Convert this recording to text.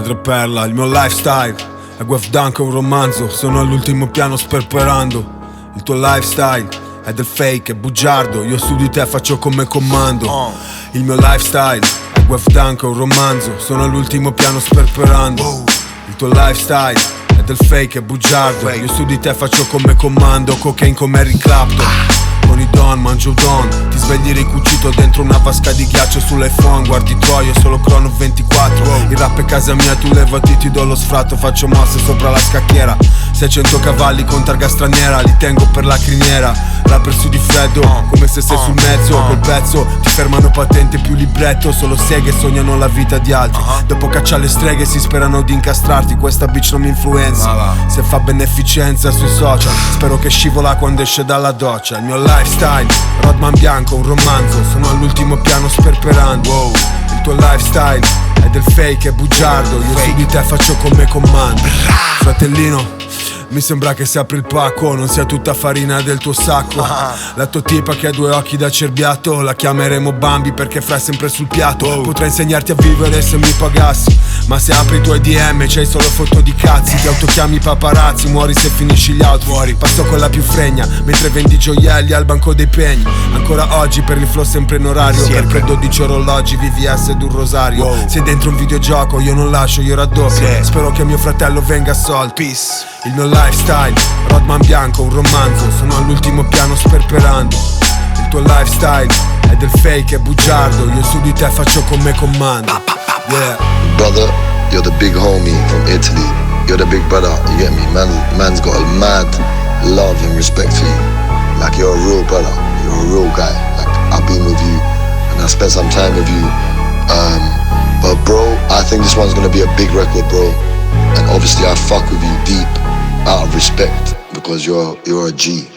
madreperla. Il mio lifestyle è Guef Dunk, è un romanzo. Sono all'ultimo piano sperperando. Il tuo lifestyle è del fake, è bugiardo. Io su di te faccio come comando. Il mio lifestyle è Guef Dunk, è un romanzo. Sono all'ultimo piano sperperando. Il tuo lifestyle è del fake, è bugiardo. Io su di te faccio come comando. Cocaine come Eric Clapton. Con i don, mangio don. Ti svegli ricucito dentro una vasca di ghiaccio sull'iPhone. Guardi i tuoi, io solo crono 24. Il rap è casa mia, tu levati, ti do lo sfratto. Faccio mosse sopra la scacchiera. 600 cavalli con targa straniera, li tengo per la criniera. Rapper su di freddo, come se sei sul mezzo. Col pezzo ti fermano patente più libretto. Solo seghe sognano la vita di altri. Dopo caccia le streghe si sperano di incastrarti. Questa bitch non mi influenza. Se fa beneficenza sui social, spero che scivola quando esce dalla doccia. Il mio lifestyle, Rodman bianco, un romanzo. Sono all'ultimo piano sperperando. Il tuo lifestyle è del fake, è bugiardo. Io su di te faccio come comando. Fratellino, mi sembra che se apri il pacco non sia tutta farina del tuo sacco. La tua tipa che ha 2 occhi da cerbiato, la chiameremo Bambi perché fra sempre sul piatto. Potrei insegnarti a vivere se mi pagassi, ma se apri i tuoi DM c'hai solo foto di cazzi. Ti autochiami paparazzi, muori se finisci gli outfit. Passo con la più fregna, mentre vendi gioielli al banco dei pegni. Ancora oggi per il flow sempre in orario, perché 12 orologi VVS ed un rosario. Sei dentro un videogioco, io non lascio, io raddoppio. Spero che mio fratello venga assolto. Peace. Il mio lifestyle, Rodman bianco, un romanzo. Sono all'ultimo piano sperperando. Il tuo lifestyle è del fake, è bugiardo. Io su di te faccio come comando. Yeah. Brother, you're the big homie from Italy. You're the big brother, you get me? Man's got a mad love and respect for you. Like you're a real brother, you're a real guy. Like I've been with you and I spent some time with you. But bro, I think this one's gonna be a big record, bro. And obviously I fuck with you deep out of respect because you're a G.